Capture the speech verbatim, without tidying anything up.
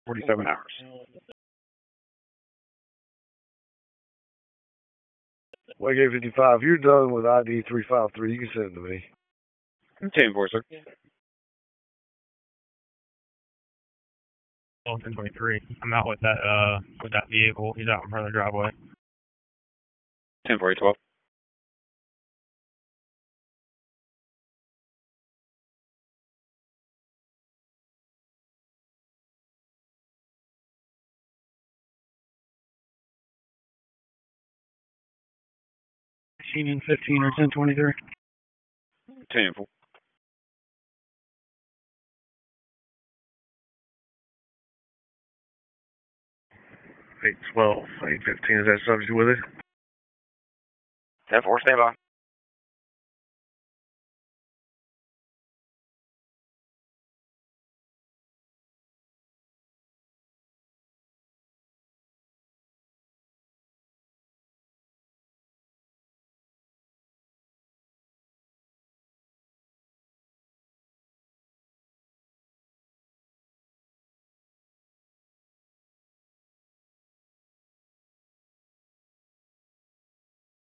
forty-seven hours. Wake eight fifty-five, you're done with I D three five three. You can send it to me. ten four, sir. Oh, ten twenty-three. I'm out with that uh with that vehicle. He's out in front of the driveway. ten four, twelve. Machine fifteen or ten twenty-three. ten four. eight twelve, eight fifteen, is that subject with it? ten four, stand by.